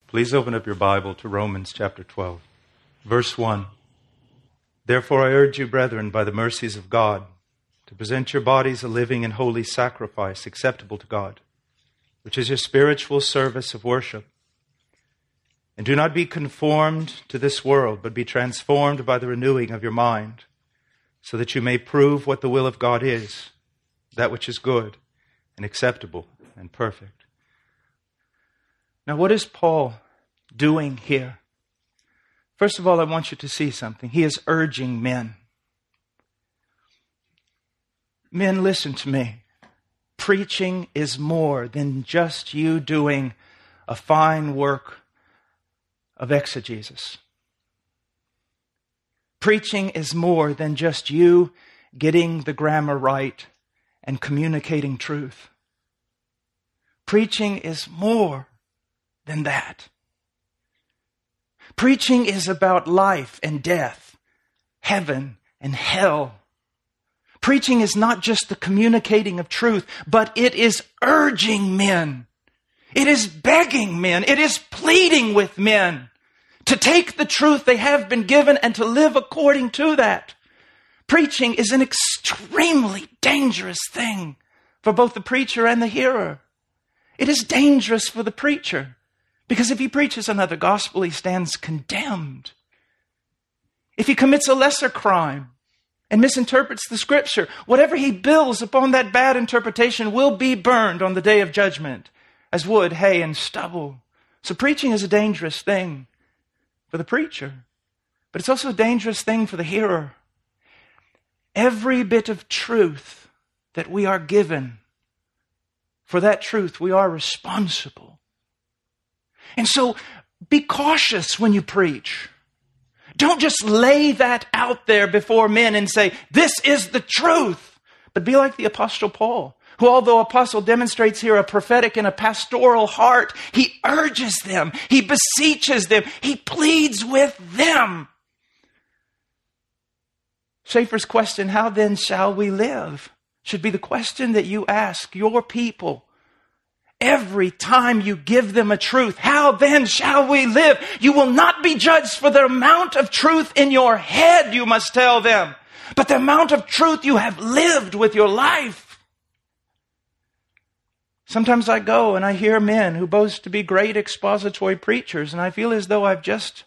Please open up your Bible to Romans chapter 12, verse 1. Therefore I urge you, brethren, by the mercies of God, to present your bodies a living and holy sacrifice acceptable to God, which is your spiritual service of worship. And do not be conformed to this world, but be transformed by the renewing of your mind, so that you may prove what the will of God is, that which is good and acceptable and perfect. Now, what is Paul doing here? First of all, I want you to see something. He is urging men. Men, listen to me. Preaching is more than just you doing a fine work of exegesis. Preaching is more than just you getting the grammar right and communicating truth. Preaching is more than that. Preaching is about life and death, heaven and hell. Preaching is not just the communicating of truth, but it is urging men. It is begging men. It is pleading with men to take the truth they have been given and to live according to that. Preaching is an extremely dangerous thing for both the preacher and the hearer. It is dangerous for the preacher, because if he preaches another gospel, he stands condemned. If he commits a lesser crime and misinterprets the scripture, whatever he builds upon that bad interpretation will be burned on the day of judgment as wood, hay, and stubble. So preaching is a dangerous thing for the preacher, but it's also a dangerous thing for the hearer. Every bit of truth that we are given, for that truth we are responsible. And so be cautious when you preach. Don't just lay that out there before men and say, this is the truth. But be like the Apostle Paul, who, although apostle, demonstrates here a prophetic and a pastoral heart. He urges them. He beseeches them. He pleads with them. Schaeffer's question, how then shall we live, should be the question that you ask your people. Every time you give them a truth, how then shall we live? You will not be judged for the amount of truth in your head, you must tell them, but the amount of truth you have lived with your life. Sometimes I go and I hear men who boast to be great expository preachers, and I feel as though I've just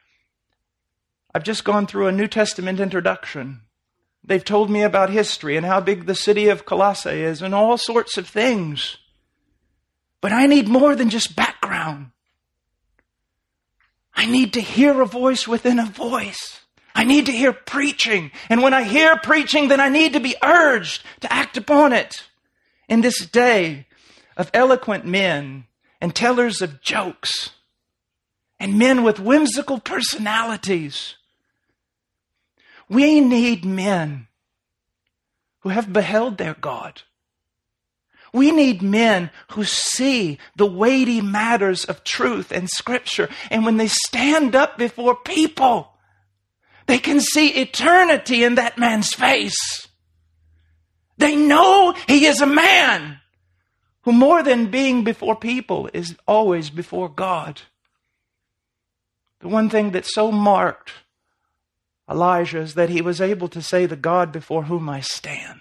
gone through a New Testament introduction. They've told me about history and how big the city of Colossae is and all sorts of things. But I need more than just background. I need to hear a voice within a voice. I need to hear preaching. And when I hear preaching, then I need to be urged to act upon it. In this day of eloquent men and tellers of jokes and men with whimsical personalities, we need men who have beheld their God. We need men who see the weighty matters of truth and Scripture. And when they stand up before people, they can see eternity in that man's face. They know he is a man who, more than being before people, is always before God. The one thing that so marked Elijah is that he was able to say, the God before whom I stand.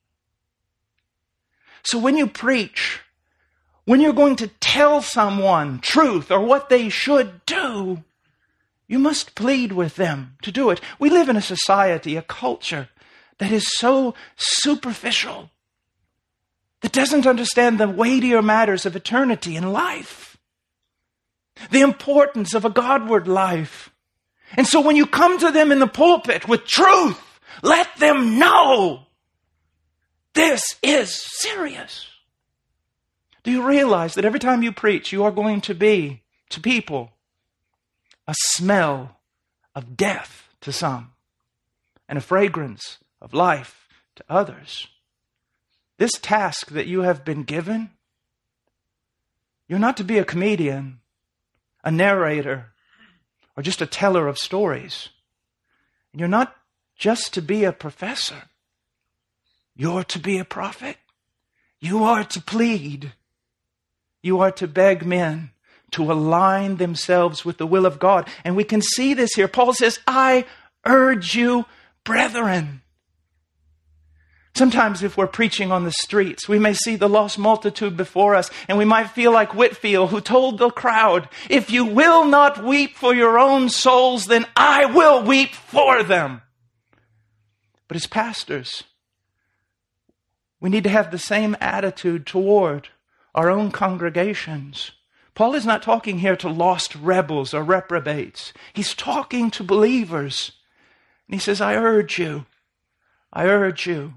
So when you preach, when you're going to tell someone truth or what they should do, you must plead with them to do it. We live in a society, a culture that is so superficial, that doesn't understand the weightier matters of eternity and life, the importance of a Godward life. And so when you come to them in the pulpit with truth, let them know this is serious. Do you realize that every time you preach, you are going to be, to people, a smell of death to some and a fragrance of life to others? This task that you have been given, you're not to be a comedian, a narrator, or just a teller of stories. And you're not just to be a professor. You're to be a prophet. You are to plead. You are to beg men to align themselves with the will of God. And we can see this here. Paul says, I urge you, brethren. Sometimes if we're preaching on the streets, we may see the lost multitude before us, and we might feel like Whitefield, who told the crowd, if you will not weep for your own souls, then I will weep for them. But as pastors, we need to have the same attitude toward our own congregations. Paul is not talking here to lost rebels or reprobates. He's talking to believers. And he says, I urge you. I urge you.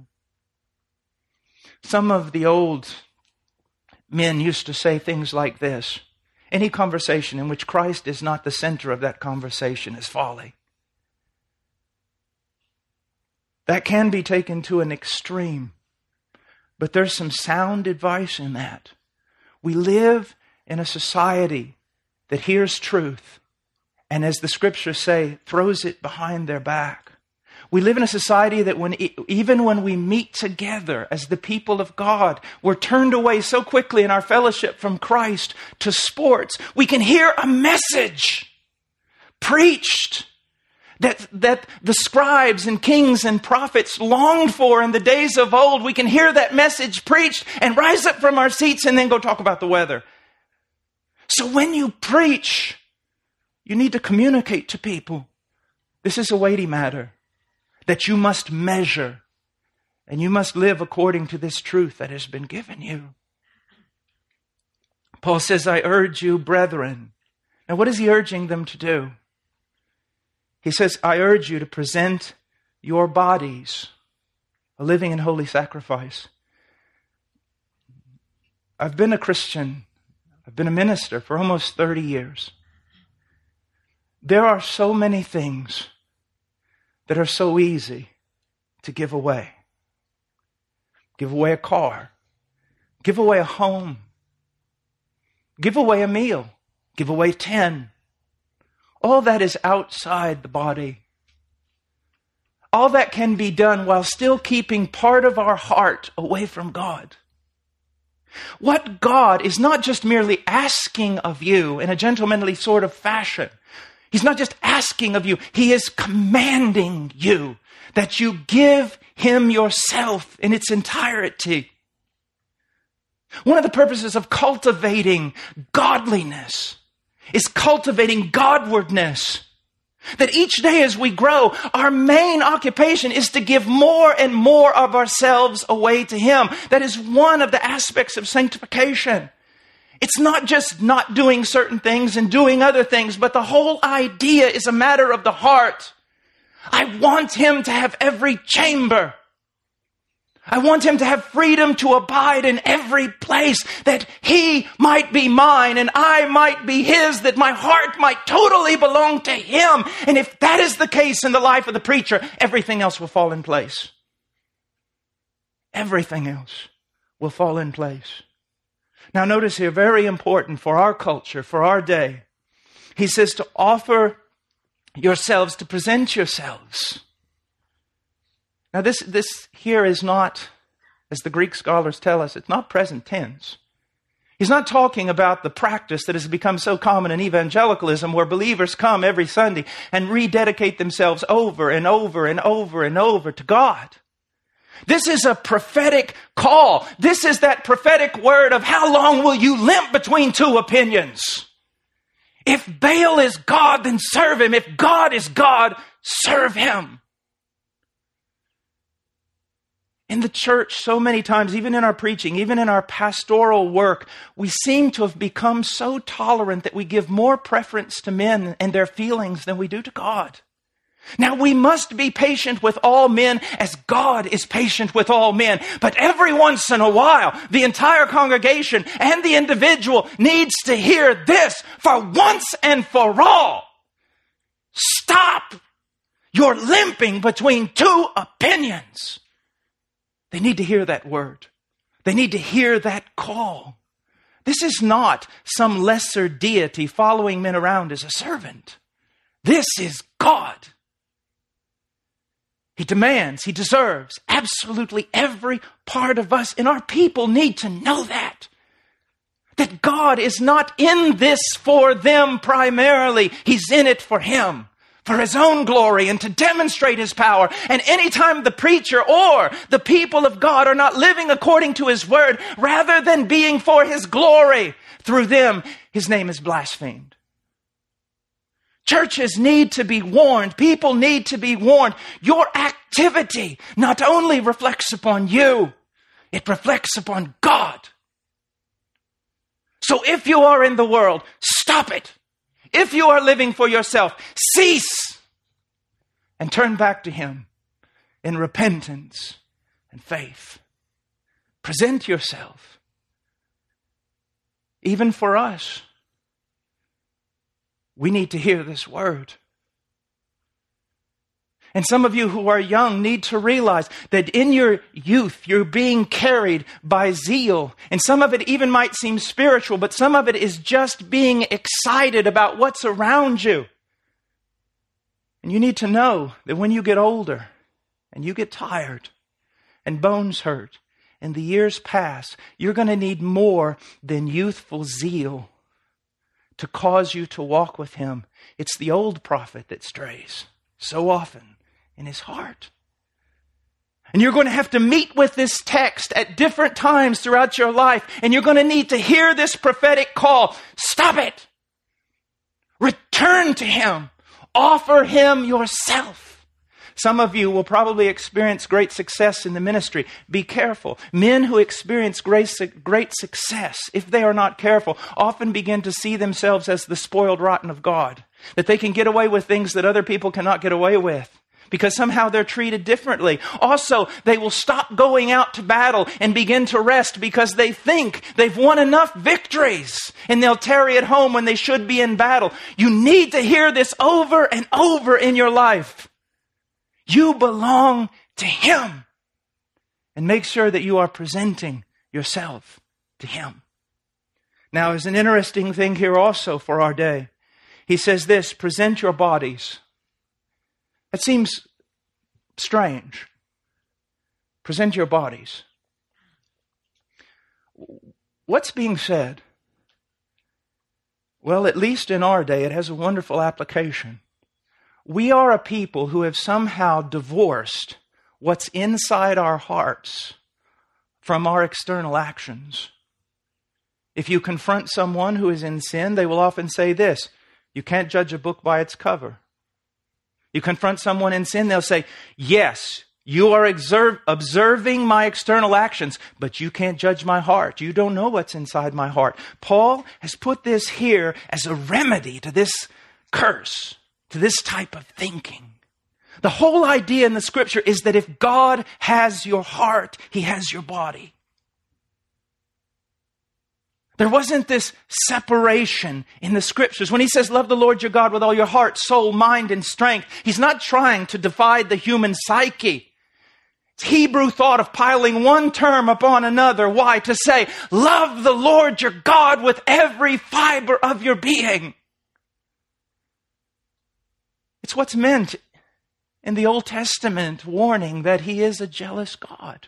Some of the old men used to say things like this. Any conversation in which Christ is not the center of that conversation is folly. That can be taken to an extreme. But there's some sound advice in that. We live in a society that hears truth and, as the scriptures say, throws it behind their back. We live in a society that even when we meet together as the people of God, we're turned away so quickly in our fellowship from Christ to sports. We can hear a message preached that the scribes and kings and prophets longed for in the days of old. We can hear that message preached and rise up from our seats and then go talk about the weather. So when you preach, you need to communicate to people. This is a weighty matter that you must measure, and you must live according to this truth that has been given you. Paul says, I urge you, brethren. Now, what is he urging them to do? He says, I urge you to present your bodies a living and holy sacrifice. I've been a Christian. I've been a minister for almost 30 years. There are so many things that are so easy to give away. Give away a car. Give away a home. Give away a meal. Give away 10. All that is outside the body. All that can be done while still keeping part of our heart away from God. What God is not just merely asking of you in a gentlemanly sort of fashion. He's not just asking of you. He is commanding you that you give Him yourself in its entirety. One of the purposes of cultivating godliness is cultivating Godwardness. That each day as we grow, our main occupation is to give more and more of ourselves away to Him. That is one of the aspects of sanctification. It's not just not doing certain things and doing other things, but the whole idea is a matter of the heart. I want Him to have every chamber. I want Him to have freedom to abide in every place, that He might be mine and I might be His, that my heart might totally belong to Him. And if that is the case in the life of the preacher, everything else will fall in place. Everything else will fall in place. Now notice here, very important for our culture, for our day, he says to offer yourselves, to present yourselves. Now this here is not, as the Greek scholars tell us, it's not present tense. He's not talking about the practice that has become so common in evangelicalism, where believers come every Sunday and rededicate themselves over and over and over and over to God. This is a prophetic call. This is that prophetic word of how long will you limp between two opinions? If Baal is God, then serve him. If God is God, serve Him. In the church, so many times, even in our preaching, even in our pastoral work, we seem to have become so tolerant that we give more preference to men and their feelings than we do to God. Now, we must be patient with all men as God is patient with all men. But every once in a while, the entire congregation and the individual needs to hear this for once and for all. Stop your limping between two opinions. They need to hear that word. They need to hear that call. This is not some lesser deity following men around as a servant. This is God. He demands, He deserves absolutely every part of us. And our people need to know that that God is not in this for them primarily. He's in it for Him, for His own glory and to demonstrate His power. And anytime the preacher or the people of God are not living according to His word, rather than being for His glory, through them, His name is blasphemed. Churches need to be warned. People need to be warned. Your activity not only reflects upon you, it reflects upon God. So if you are in the world, stop it. If you are living for yourself, cease and turn back to Him in repentance and faith. Present yourself. Even for us, we need to hear this word. And some of you who are young need to realize that in your youth, you're being carried by zeal. And some of it even might seem spiritual, but some of it is just being excited about what's around you. And you need to know that when you get older and you get tired and bones hurt and the years pass, you're going to need more than youthful zeal to cause you to walk with Him. It's the old prophet that strays so often in his heart. And you're going to have to meet with this text at different times throughout your life. And you're going to need to hear this prophetic call. Stop it. Return to Him. Offer Him yourself. Some of you will probably experience great success in the ministry. Be careful. Men who experience great success, if they are not careful, often begin to see themselves as the spoiled rotten of God. That they can get away with things that other people cannot get away with, because somehow they're treated differently. Also, they will stop going out to battle and begin to rest because they think they've won enough victories, and they'll tarry at home when they should be in battle. You need to hear this over and over in your life. You belong to Him. And make sure that you are presenting yourself to Him. Now, there's an interesting thing here also for our day. He says this, present your bodies. That seems strange. Present your bodies. What's being said? Well, at least in our day, it has a wonderful application. We are a people who have somehow divorced what's inside our hearts from our external actions. If you confront someone who is in sin, they will often say this, you can't judge a book by its cover. You confront someone in sin, they'll say, yes, you are observing my external actions, but you can't judge my heart. You don't know what's inside my heart. Paul has put this here as a remedy to this curse, to this type of thinking. The whole idea in the Scripture is that if God has your heart, He has your body. There wasn't this separation in the Scriptures. When He says, love the Lord your God with all your heart, soul, mind, and strength, He's not trying to divide the human psyche. It's Hebrew thought of piling one term upon another. Why? To say, love the Lord your God with every fiber of your being. It's what's meant in the Old Testament warning that He is a jealous God.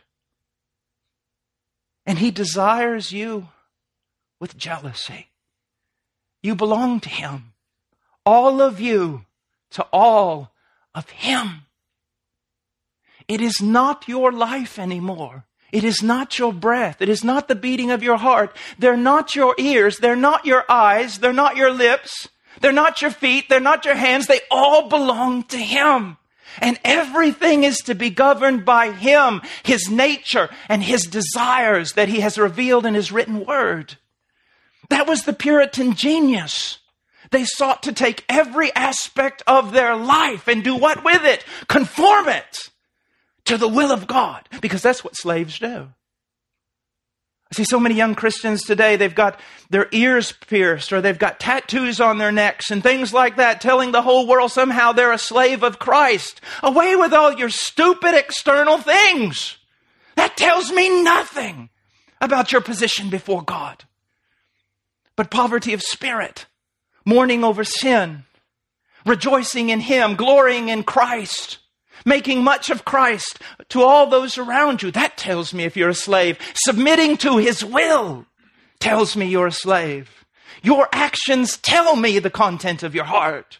And He desires you with jealousy. You belong to Him. All of you to all of Him. It is not your life anymore. It is not your breath. It is not the beating of your heart. They're not your ears. They're not your eyes. They're not your lips. They're not your feet. They're not your hands. They all belong to Him. And everything is to be governed by Him, His nature, and His desires that He has revealed in His written word. That was the Puritan genius. They sought to take every aspect of their life and do what with it? Conform it to the will of God. Because that's what slaves do. I see so many young Christians today, they've got their ears pierced or they've got tattoos on their necks and things like that, telling the whole world somehow they're a slave of Christ. Away with all your stupid external things. That tells me nothing about your position before God. But poverty of spirit, mourning over sin, rejoicing in Him, glorying in Christ, making much of Christ to all those around you. That tells me if you're a slave, submitting to His will, tells me you're a slave. Your actions tell me the content of your heart.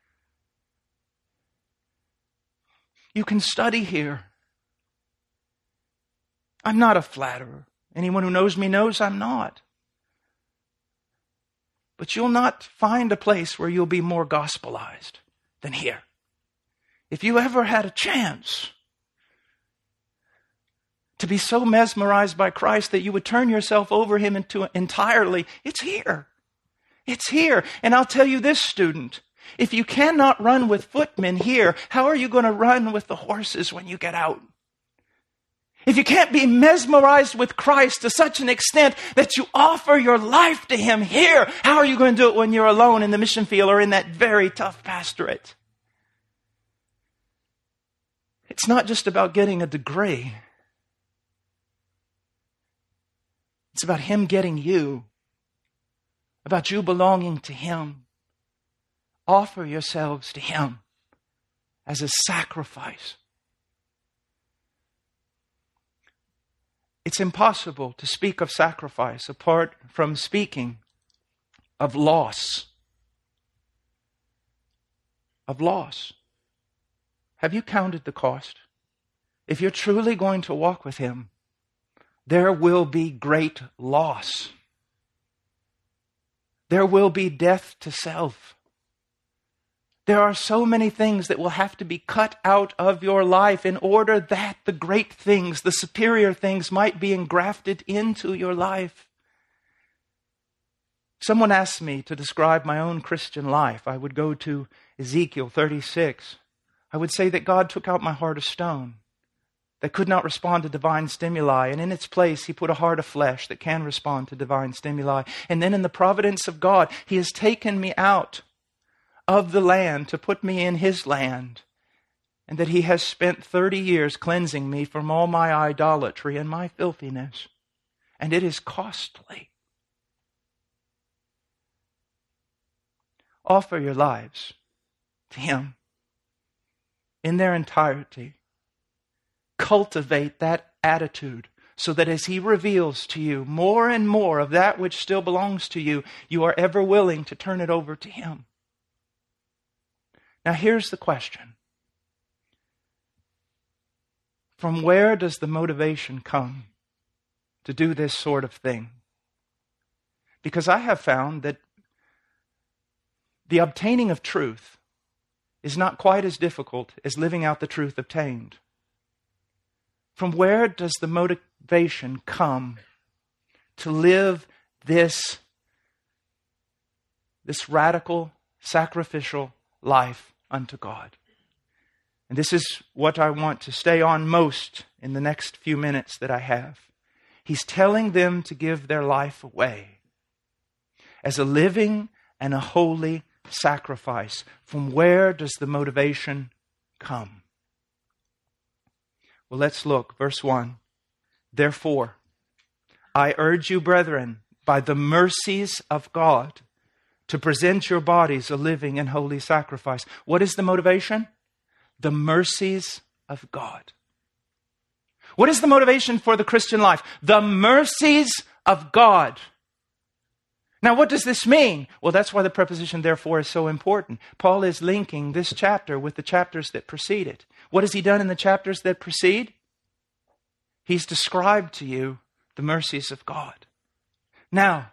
You can study here. I'm not a flatterer. Anyone who knows me knows I'm not. But you'll not find a place where you'll be more gospelized than here. If you ever had a chance to be so mesmerized by Christ that you would turn yourself over Him entirely, it's here. It's here. And I'll tell you this, student, if you cannot run with footmen here, how are you going to run with the horses when you get out? If you can't be mesmerized with Christ to such an extent that you offer your life to Him here, how are you going to do it when you're alone in the mission field or in that very tough pastorate? It's not just about getting a degree. It's about Him getting you, about you belonging to Him. Offer yourselves to Him as a sacrifice. It's impossible to speak of sacrifice apart from speaking of loss. Of loss. Have you counted the cost? If you're truly going to walk with Him, there will be great loss. There will be death to self. There are so many things that will have to be cut out of your life in order that the great things, the superior things, might be engrafted into your life. Someone asked me to describe my own Christian life. I would go to Ezekiel 36. I would say that God took out my heart of stone that could not respond to divine stimuli, and in its place He put a heart of flesh that can respond to divine stimuli. And then in the providence of God, He has taken me out of the land to put me in His land, and that He has spent 30 years cleansing me from all my idolatry and my filthiness. And it is costly. Offer your lives to Him in their entirety. Cultivate that attitude so that as He reveals to you more and more of that which still belongs to you, you are ever willing to turn it over to Him. Now here's the question. From where does the motivation come to do this sort of thing? Because I have found that the obtaining of truth is not quite as difficult as living out the truth obtained. From where does the motivation come to live this radical, sacrificial life unto God? And this is what I want to stay on most in the next few minutes that I have. He's telling them to give their life away as a living and a holy sacrifice. From where does the motivation come? Well, let's look. Verse 1. Therefore, I urge you, brethren, by the mercies of God, to present your bodies a living and holy sacrifice. What is the motivation? The mercies of God. What is the motivation for the Christian life? The mercies of God. Now, what does this mean? Well, that's why the preposition therefore is so important. Paul is linking this chapter with the chapters that precede it. What has he done in the chapters that precede? He's described to you the mercies of God. Now,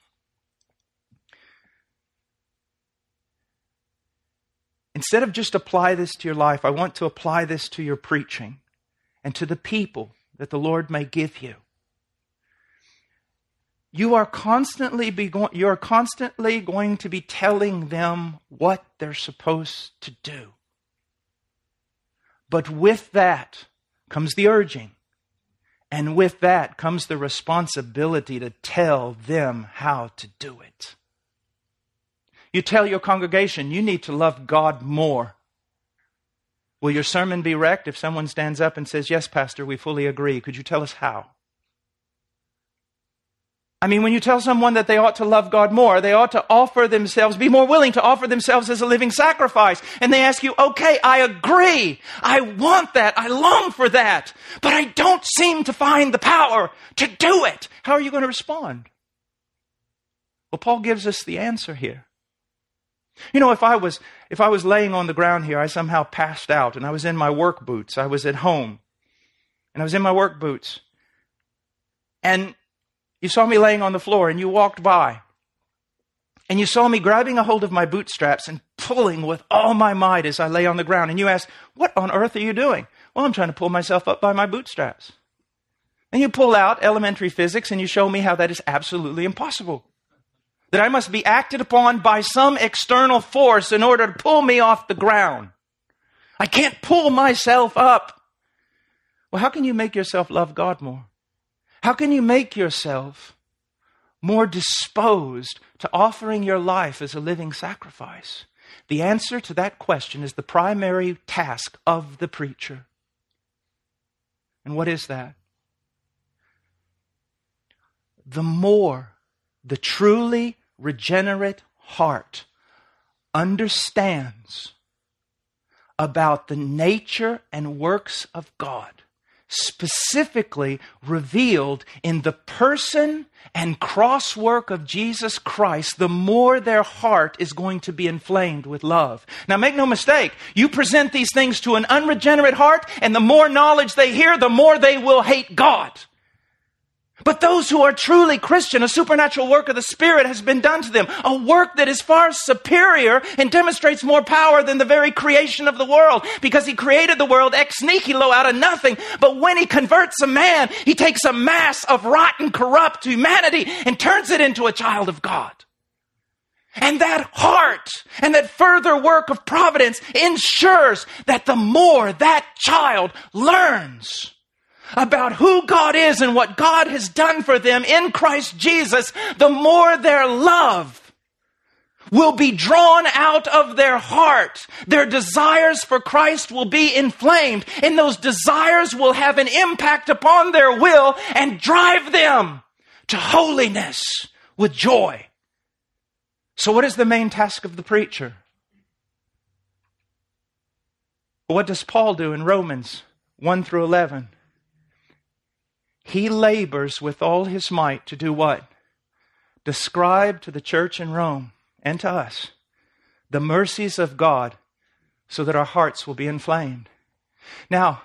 instead of just apply this to your life, I want to apply this to your preaching and to the people that the Lord may give you. You are constantly going to be telling them what they're supposed to do. But with that comes the urging. And with that comes the responsibility to tell them how to do it. You tell your congregation, you need to love God more. Will your sermon be wrecked if someone stands up and says, yes, Pastor, we fully agree. Could you tell us how? I mean, when you tell someone that they ought to love God more, they ought to offer themselves, be more willing to offer themselves as a living sacrifice. And they ask you, okay, I agree. I want that. I long for that. But I don't seem to find the power to do it. How are you going to respond? Well, Paul gives us the answer here. You know, if I was laying on the ground here, I somehow passed out and I was in my work boots. I was at home and I was in my work boots. And you saw me laying on the floor and you walked by. And you saw me grabbing a hold of my bootstraps and pulling with all my might as I lay on the ground. And you asked, what on earth are you doing? Well, I'm trying to pull myself up by my bootstraps. And you pull out elementary physics and you show me how that is absolutely impossible. That I must be acted upon by some external force in order to pull me off the ground. I can't pull myself up. Well, how can you make yourself love God more? How can you make yourself more disposed to offering your life as a living sacrifice? The answer to that question is the primary task of the preacher. And what is that? The more the truly regenerate heart understands about the nature and works of God, specifically revealed in the person and cross work of Jesus Christ, the more their heart is going to be inflamed with love. Now, make no mistake, you present these things to an unregenerate heart, and the more knowledge they hear, the more they will hate God. But those who are truly Christian, a supernatural work of the Spirit has been done to them. A work that is far superior and demonstrates more power than the very creation of the world. Because He created the world ex nihilo out of nothing. But when He converts a man, He takes a mass of rotten, corrupt humanity and turns it into a child of God. And that heart and that further work of providence ensures that the more that child learns about who God is and what God has done for them in Christ Jesus, the more their love will be drawn out of their heart. Their desires for Christ will be inflamed, and those desires will have an impact upon their will and drive them to holiness with joy. So what is the main task of the preacher? What does Paul do in Romans 1 through 11? He labors with all his might to do what? Describe to the church in Rome and to us the mercies of God so that our hearts will be inflamed. Now,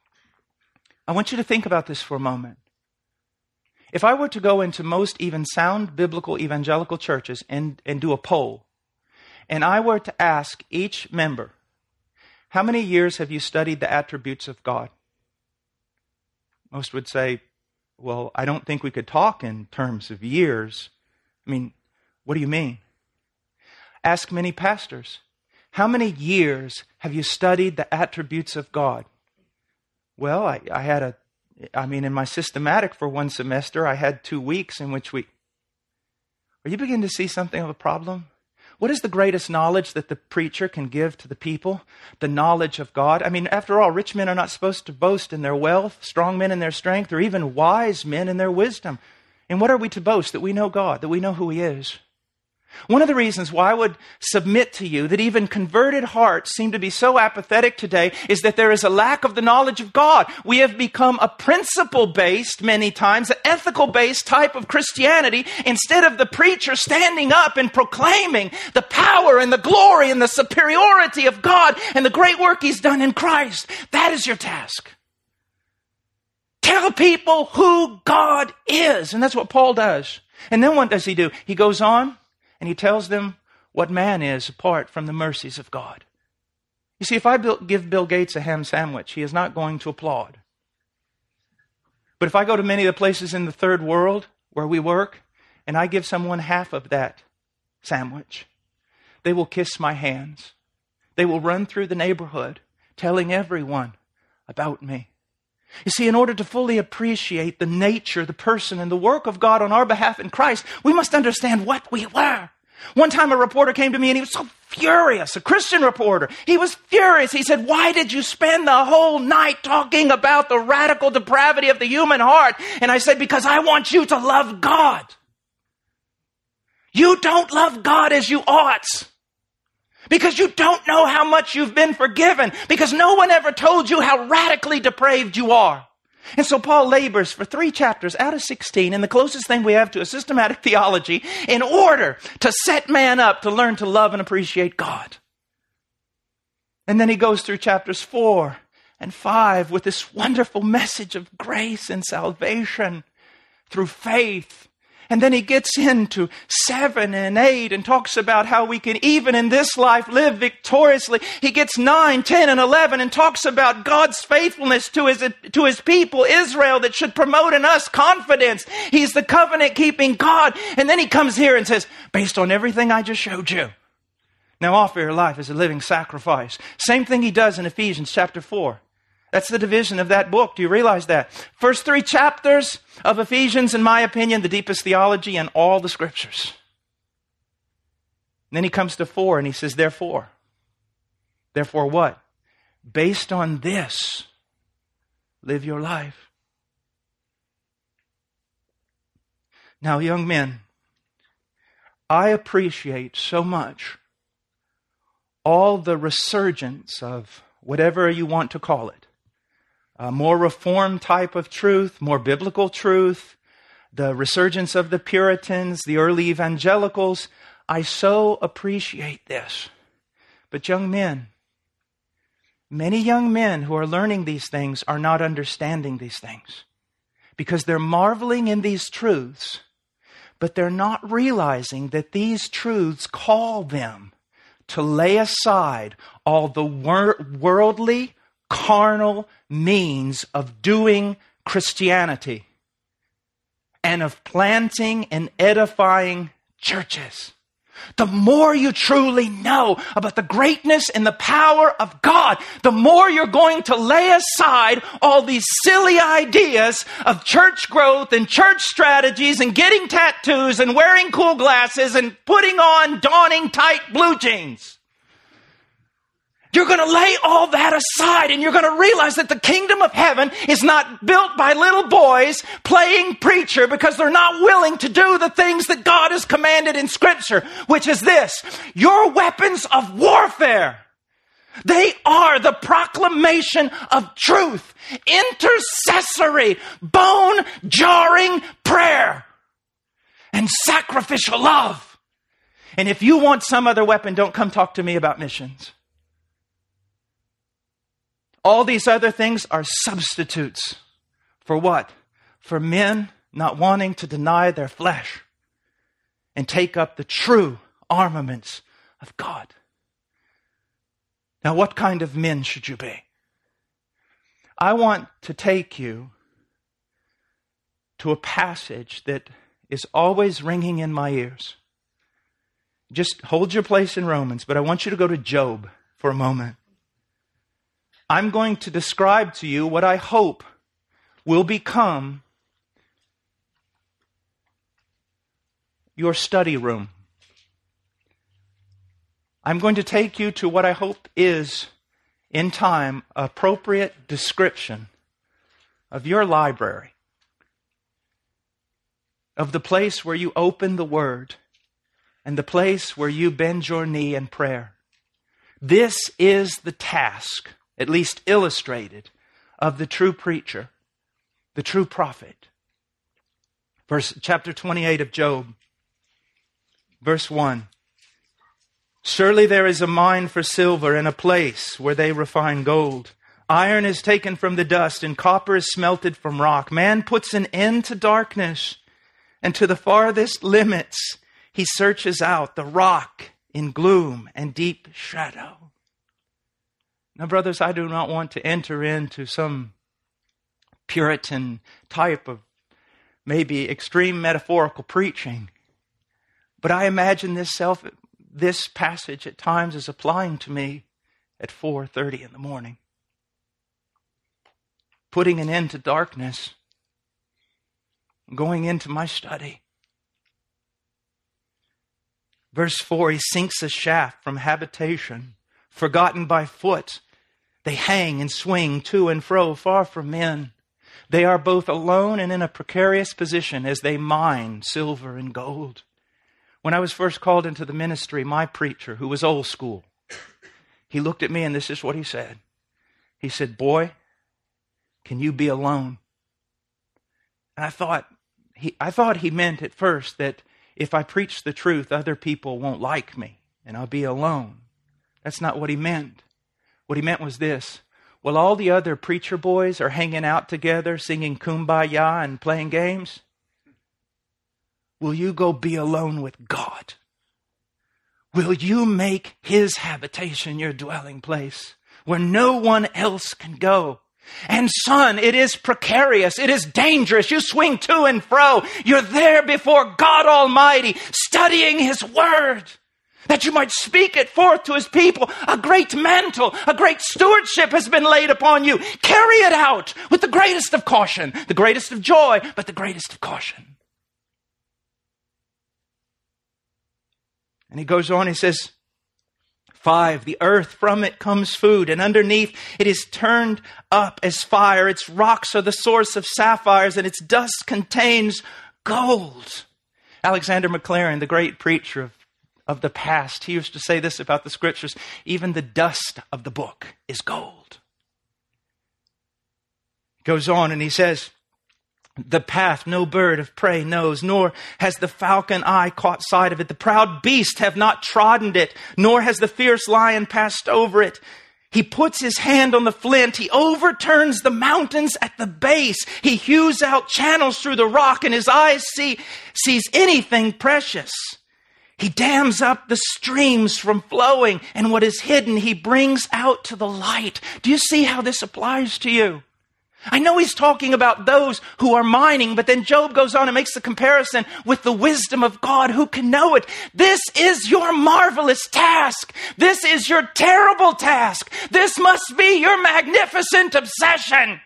I want you to think about this for a moment. If I were to go into most even sound biblical evangelical churches and do a poll, and I were to ask each member, how many years have you studied the attributes of God? Most would say, well, I don't think we could talk in terms of years. I mean, what do you mean? Ask many pastors, how many years have you studied the attributes of God? Well, I had in my systematic for one semester, I had 2 weeks in which Are you beginning to see something of a problem? What is the greatest knowledge that the preacher can give to the people? The knowledge of God. I mean, after all, rich men are not supposed to boast in their wealth, strong men in their strength, or even wise men in their wisdom. And what are we to boast? That we know God, that we know who He is. One of the reasons why I would submit to you that even converted hearts seem to be so apathetic today is that there is a lack of the knowledge of God. We have become a principle-based, many times, an ethical-based type of Christianity instead of the preacher standing up and proclaiming the power and the glory and the superiority of God and the great work He's done in Christ. That is your task. Tell people who God is. And that's what Paul does. And then what does he do? He goes on and he tells them what man is apart from the mercies of God. You see, if I give Bill Gates a ham sandwich, he is not going to applaud. But if I go to many of the places in the third world where we work, and I give someone half of that sandwich, they will kiss my hands. They will run through the neighborhood telling everyone about me. You see, in order to fully appreciate the nature, the person, and the work of God on our behalf in Christ, we must understand what we were. One time a reporter came to me and he was so furious, a Christian reporter. He was furious. He said, "Why did you spend the whole night talking about the radical depravity of the human heart?" And I said, "Because I want you to love God. You don't love God as you ought. Because you don't know how much you've been forgiven. Because no one ever told you how radically depraved you are. And so Paul labors for 3 chapters out of 16 in the closest thing we have to a systematic theology in order to set man up to learn to love and appreciate God. And then he goes through chapters 4 and 5 with this wonderful message of grace and salvation through faith. And then he gets into 7 and 8 and talks about how we can, even in this life, live victoriously. He gets 9, 10, and 11 and talks about God's faithfulness to his people, Israel, that should promote in us confidence. He's the covenant-keeping God. And then he comes here and says, based on everything I just showed you, now offer your life as a living sacrifice. Same thing he does in Ephesians chapter 4. That's the division of that book. Do you realize that? First 3 chapters of Ephesians, in my opinion, the deepest theology in all the scriptures. And then he comes to 4 and he says, therefore. Therefore what? Based on this, live your life. Now, young men, I appreciate so much all the resurgence of whatever you want to call it. A more reformed type of truth, more biblical truth, the resurgence of the Puritans, the early evangelicals. I so appreciate this. But young men, many young men who are learning these things are not understanding these things because they're marveling in these truths, but they're not realizing that these truths call them to lay aside all the worldly, carnal means of doing Christianity and of planting and edifying churches. The more you truly know about the greatness and the power of God, the more you're going to lay aside all these silly ideas of church growth and church strategies and getting tattoos and wearing cool glasses and putting on donning tight blue jeans. You're going to lay all that aside and you're going to realize that the kingdom of heaven is not built by little boys playing preacher because they're not willing to do the things that God has commanded in Scripture, which is this: your weapons of warfare. They are the proclamation of truth, intercessory, bone-jarring prayer, and sacrificial love. And if you want some other weapon, don't come talk to me about missions. All these other things are substitutes. For what? For men not wanting to deny their flesh and take up the true armaments of God. Now, what kind of men should you be? I want to take you to a passage that is always ringing in my ears. Just hold your place in Romans, but I want you to go to Job for a moment. I'm going to describe to you what I hope will become your study room. I'm going to take you to what I hope is, in time, appropriate description of your library, of the place where you open the Word and the place where you bend your knee in prayer. This is the task, at least illustrated, of the true preacher, the true prophet. Chapter 28 of Job, verse 1. Surely there is a mine for silver and a place where they refine gold. Iron is taken from the dust and copper is smelted from rock. Man puts an end to darkness, and to the farthest limits he searches out the rock in gloom and deep shadow. Now, brothers, I do not want to enter into some Puritan type of maybe extreme metaphorical preaching, but I imagine this passage at times is applying to me at 4:30 in the morning. Putting an end to darkness, going into my study. Verse 4, he sinks a shaft from habitation, forgotten by foot. They hang and swing to and fro, far from men. They are both alone and in a precarious position as they mine silver and gold. When I was first called into the ministry, my preacher, who was old school, he looked at me and this is what he said. He said, "Boy, can you be alone And I thought he meant at first that if I preach the truth, other people won't like me and I'll be alone. That's not what he meant. What he meant was this. While all the other preacher boys are hanging out together, singing Kumbaya and playing games, will you go be alone with God? Will you make His habitation your dwelling place where no one else can go? And son, it is precarious. It is dangerous. You swing to and fro. You're there before God Almighty, studying His Word, that you might speak it forth to His people. A great mantle, a great stewardship has been laid upon you. Carry it out with the greatest of caution, the greatest of joy, but the greatest of caution. And he goes on, he says, 5, the earth, from it comes food, and underneath it is turned up as fire. Its rocks are the source of sapphires, and its dust contains gold. Alexander Maclaren, the great preacher of the past, he used to say this about the Scriptures: even the dust of the book is gold. He goes on and he says, the path no bird of prey knows, nor has the falcon eye caught sight of it. The proud beast have not trodden it, nor has the fierce lion passed over it. He puts his hand on the flint. He overturns the mountains at the base. He hews out channels through the rock, and his eyes sees anything precious. He dams up the streams from flowing, and what is hidden he brings out to the light. Do you see how this applies to you? I know he's talking about those who are mining, but then Job goes on and makes the comparison with the wisdom of God. Who can know it? This is your marvelous task. This is your terrible task. This must be your magnificent obsession.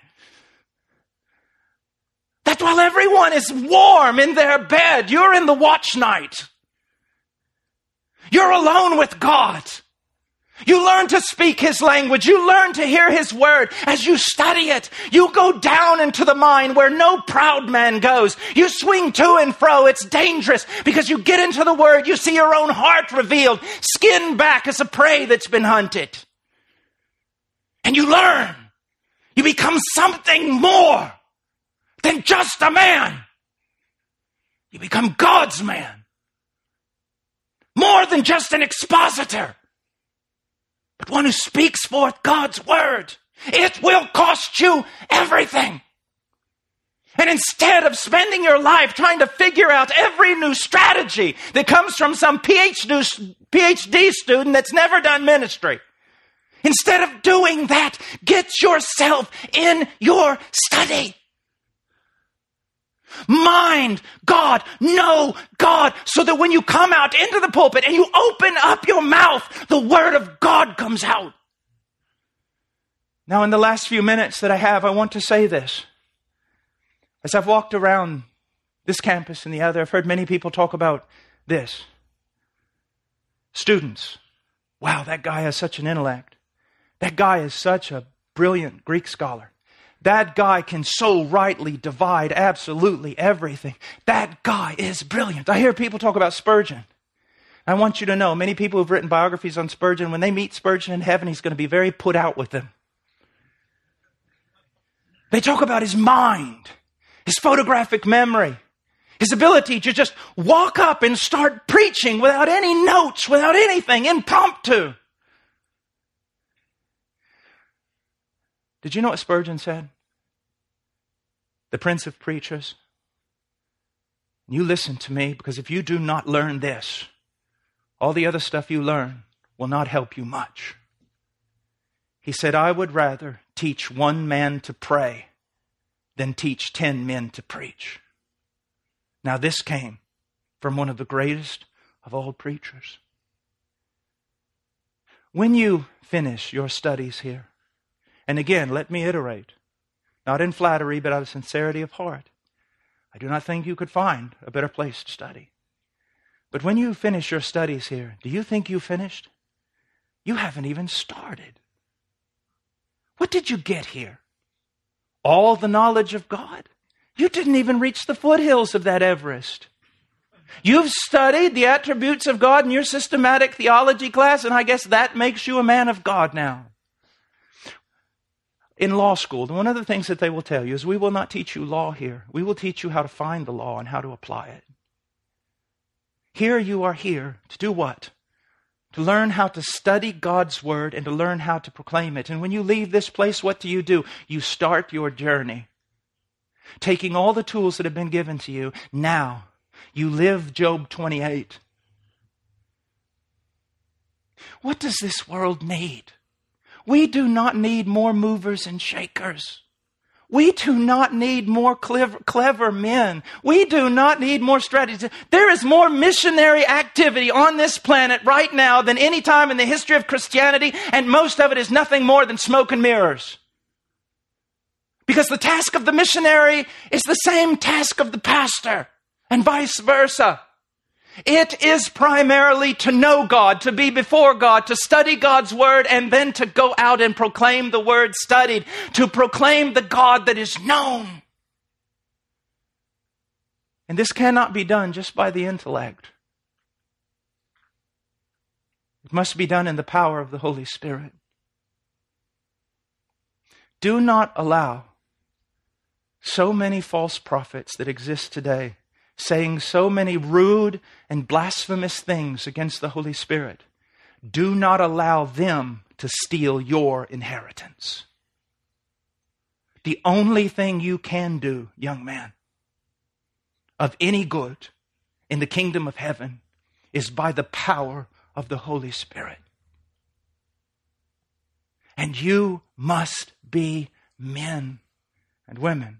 That while everyone is warm in their bed, you're in the watch night. You're alone with God. You learn to speak His language. You learn to hear His word. As you study it, you go down into the mine where no proud man goes. You swing to and fro. It's dangerous because you get into the word. You see your own heart revealed, skinned back as a prey that's been hunted. And you learn. You become something more than just a man. You become God's man. More than just an expositor, but one who speaks forth God's word. It will cost you everything. And instead of spending your life trying to figure out every new strategy that comes from some PhD student that's never done ministry, instead of doing that, get yourself in your study. Mind God, know God, so that when you come out into the pulpit and you open up your mouth, the word of God comes out. Now, in the last few minutes that I have, I want to say this. As I've walked around this campus and the other, I've heard many people talk about this. Students, wow, that guy has such an intellect. That guy is such a brilliant Greek scholar. That guy can so rightly divide absolutely everything. That guy is brilliant. I hear people talk about Spurgeon. I want you to know, many people who've written biographies on Spurgeon, when they meet Spurgeon in heaven, he's going to be very put out with them. They talk about his mind, his photographic memory, his ability to just walk up and start preaching without any notes, without anything, impromptu. Did you know what Spurgeon said? The Prince of Preachers. You listen to me, because if you do not learn this, all the other stuff you learn will not help you much. He said, I would rather teach one man to pray than teach 10 men to preach. Now this came from one of the greatest of all preachers. When you finish your studies here, and again, let me iterate, not in flattery, but out of sincerity of heart, I do not think you could find a better place to study. But when you finish your studies here, do you think you finished? You haven't even started. What did you get here? All the knowledge of God? You didn't even reach the foothills of that Everest. You've studied the attributes of God in your systematic theology class, and I guess that makes you a man of God now. In law school, one of the things that they will tell you is we will not teach you law here. We will teach you how to find the law and how to apply it. Here you are here to do what? To learn how to study God's word and to learn how to proclaim it. And when you leave this place, what do? You start your journey. Taking all the tools that have been given to you, now you live Job 28. What does this world need? We do not need more movers and shakers. We do not need more clever men. We do not need more strategies. There is more missionary activity on this planet right now than any time in the history of Christianity, and most of it is nothing more than smoke and mirrors. Because the task of the missionary is the same task of the pastor, and vice versa. It is primarily to know God, to be before God, to study God's word, and then to go out and proclaim the word studied, to proclaim the God that is known. And this cannot be done just by the intellect. It must be done in the power of the Holy Spirit. Do not allow so many false prophets that exist today, saying so many rude and blasphemous things against the Holy Spirit. Do not allow them to steal your inheritance. The only thing you can do, young man, of any good in the kingdom of heaven is by the power of the Holy Spirit. And you must be men and women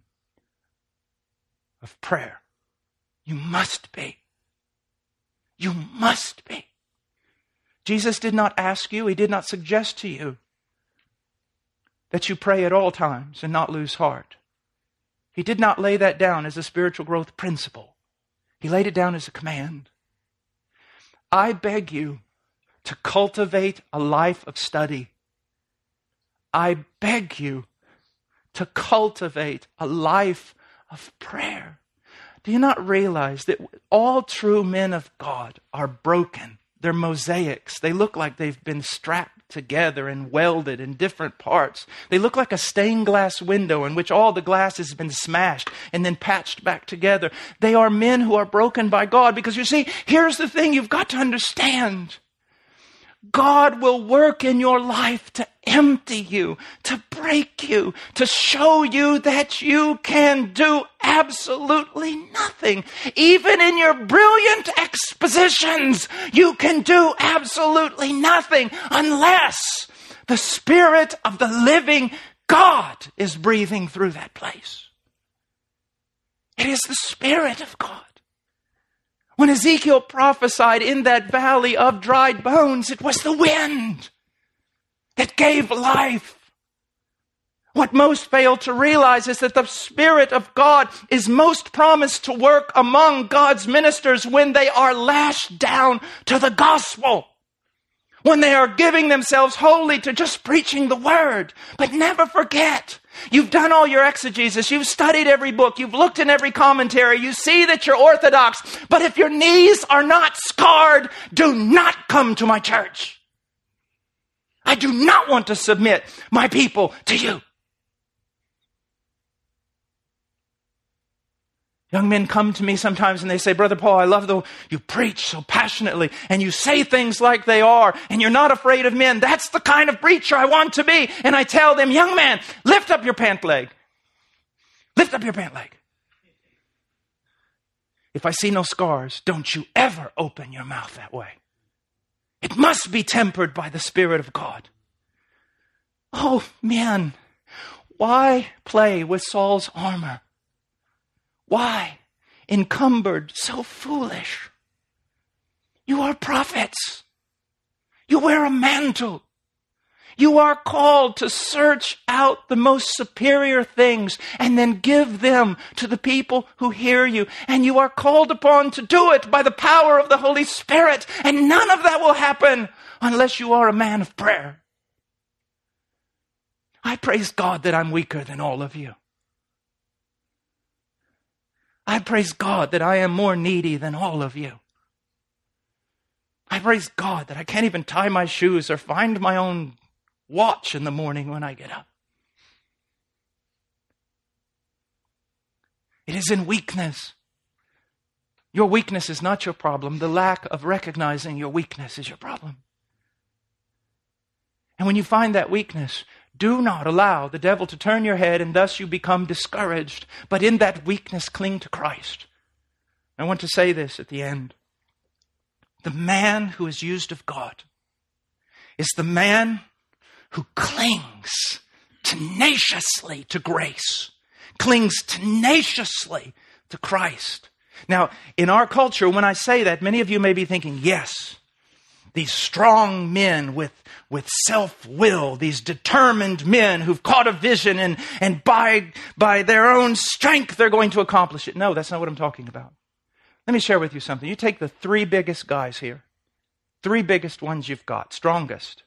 of prayer. You must be. You must be. Jesus did not ask you, He did not suggest to you that you pray at all times and not lose heart. He did not lay that down as a spiritual growth principle. He laid it down as a command. I beg you to cultivate a life of study. I beg you to cultivate a life of prayer. Do you not realize that all true men of God are broken? They're mosaics. They look like they've been strapped together and welded in different parts. They look like a stained glass window in which all the glass has been smashed and then patched back together. They are men who are broken by God, because you see, here's the thing you've got to understand. God will work in your life to empty you, to break you, to show you that you can do absolutely nothing. Even in your brilliant expositions, you can do absolutely nothing unless the Spirit of the living God is breathing through that place. It is the Spirit of God. When Ezekiel prophesied in that valley of dried bones, it was the wind that gave life. What most fail to realize is that the Spirit of God is most promised to work among God's ministers when they are lashed down to the gospel, when they are giving themselves wholly to just preaching the word. But never forget, you've done all your exegesis, you've studied every book, you've looked in every commentary, you see that you're orthodox, but if your knees are not scarred, do not come to my church. I do not want to submit my people to you. Young men come to me sometimes and they say, Brother Paul, I love you preach so passionately and you say things like they are and you're not afraid of men. That's the kind of preacher I want to be. And I tell them, young man, lift up your pant leg. Lift up your pant leg. If I see no scars, don't you ever open your mouth that way. It must be tempered by the Spirit of God. Oh, man, why play with Saul's armor? Why? Encumbered, so foolish. You are prophets. You wear a mantle. You are called to search out the most superior things and then give them to the people who hear you. And you are called upon to do it by the power of the Holy Spirit. And none of that will happen unless you are a man of prayer. I praise God that I'm weaker than all of you. I praise God that I am more needy than all of you. I praise God that I can't even tie my shoes or find my own watch in the morning when I get up. It is in weakness. Your weakness is not your problem. The lack of recognizing your weakness is your problem. And when you find that weakness, do not allow the devil to turn your head and thus you become discouraged. But in that weakness, cling to Christ. I want to say this at the end. The man who is used of God is the man who clings tenaciously to grace, clings tenaciously to Christ. Now, in our culture, when I say that, many of you may be thinking, yes, these strong men with self-will, these determined men who've caught a vision and by their own strength, they're going to accomplish it. No, that's not what I'm talking about. Let me share with you something. You take the 3 biggest guys here, 3 biggest ones you've got, strongest.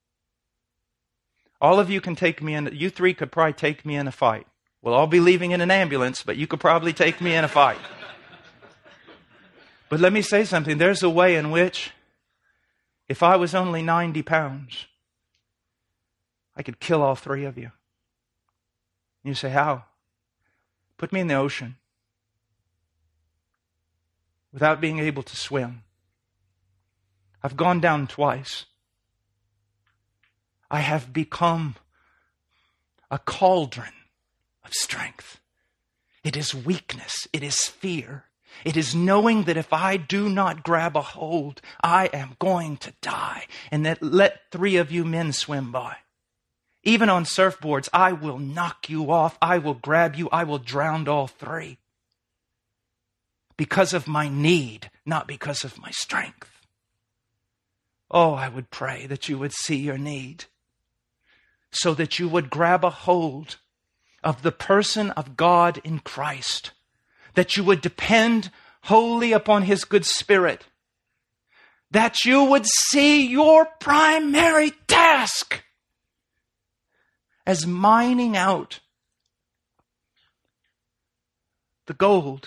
All of you can take me in, you 3 could probably take me in a fight. We'll all be leaving in an ambulance, but you could probably take me in a fight. But let me say something. There's a way in which, if I was only 90 pounds, I could kill all 3 of you. You say, how? Put me in the ocean without being able to swim. I've gone down twice. I have become a cauldron of strength. It is weakness. It is fear. It is knowing that if I do not grab a hold, I am going to die. And that let 3 of you men swim by. Even on surfboards, I will knock you off. I will grab you. I will drown all 3. Because of my need, not because of my strength. Oh, I would pray that you would see your need, so that you would grab a hold of the person of God in Christ, that you would depend wholly upon His good Spirit, that you would see your primary task as mining out the gold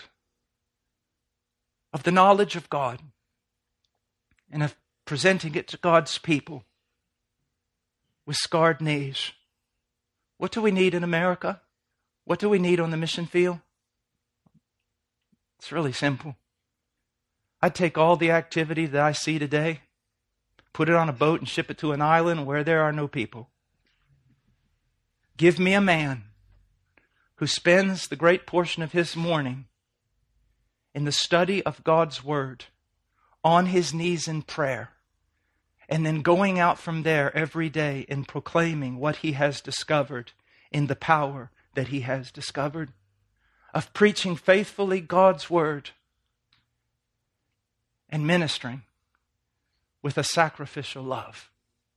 of the knowledge of God and of presenting it to God's people with scarred knees. What do we need in America? What do we need on the mission field? It's really simple. I'd take all the activity that I see today, put it on a boat and ship it to an island where there are no people. Give me a man who spends the great portion of his morning in the study of God's Word, on his knees in prayer, and then going out from there every day and proclaiming what he has discovered in the power that he has discovered, of preaching faithfully God's Word and ministering with a sacrificial love.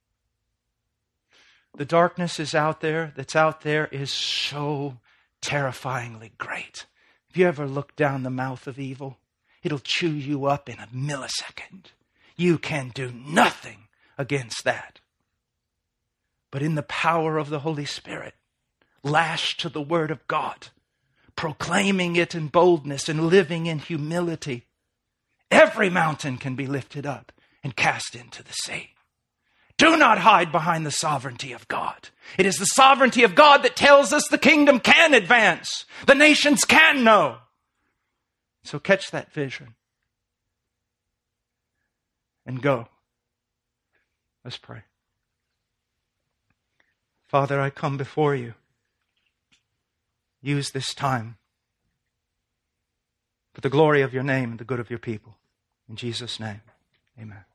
The darkness that's out there is so terrifyingly great. If you ever look down the mouth of evil, it'll chew you up in a millisecond. You can do nothing against that. But in the power of the Holy Spirit, lashed to the Word of God, proclaiming it in boldness and living in humility, every mountain can be lifted up and cast into the sea. Do not hide behind the sovereignty of God. It is the sovereignty of God that tells us the kingdom can advance. The nations can know. So catch that vision and go. Let's pray. Father, I come before you. Use this time for the glory of your name and the good of your people. In Jesus' name, amen.